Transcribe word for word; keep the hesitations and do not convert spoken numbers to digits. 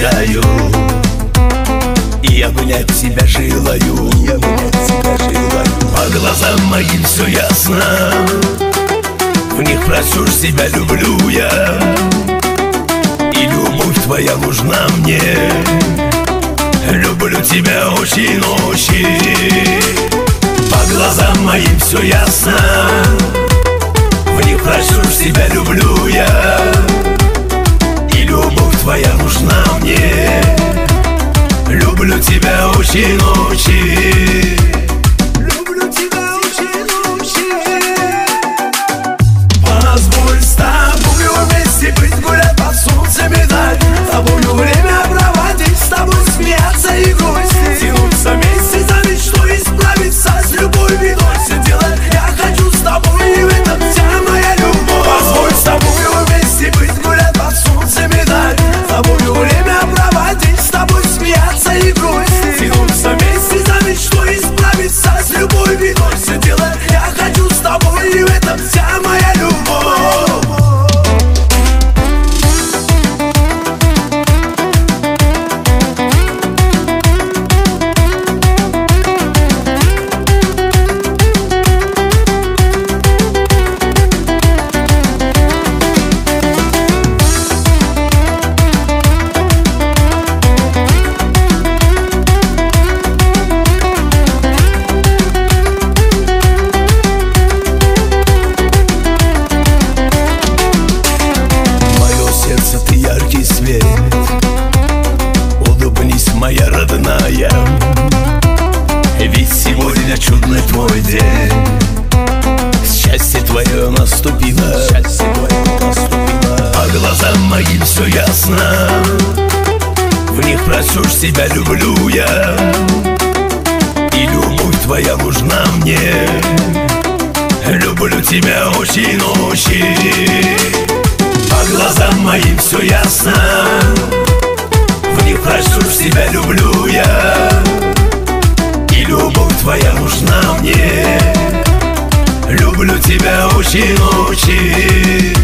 мечтаю, и обнять тебя желаю, и обнять тебя желаю. По глазам моим все ясно, в них прочушь себя люблю я, и любовь твоя нужна мне. Люблю тебя очень-очень. По глазам моим все ясно, в них прочушь себя люблю я, и любовь твоя нужна мне. Люблю тебя очень-очень. Люблю тебя очень-очень. Позволь с тобою вместе быть, гулять под солнцем и даль, с тобою время проводить, с тобой смеяться и грустить, тянуться вместе за мечтой, справиться с любой бедой. Все делать я хочу с тобой, и в этом вся моя любовь. Позволь с тобою вместе быть, гулять под солнцем и даль, с тобою время проводить, с тобой смеяться и грустить, тянуться вместе за мечтой, справиться с любой бедой. Все делать я хочу с тобой, и в этом вся моя любовь. Улыбнись, моя родная, ведь сегодня чудный твой день. Счастье твое наступило, счастье твое наступило. По глазам моим все ясно, в них прочушь себя люблю я, и любовь твоя нужна мне. Люблю тебя очень-очень. По глазам моим все ясно, в них прочушь себя люблю я, и любовь твоя нужна мне. Люблю тебя очень-очень.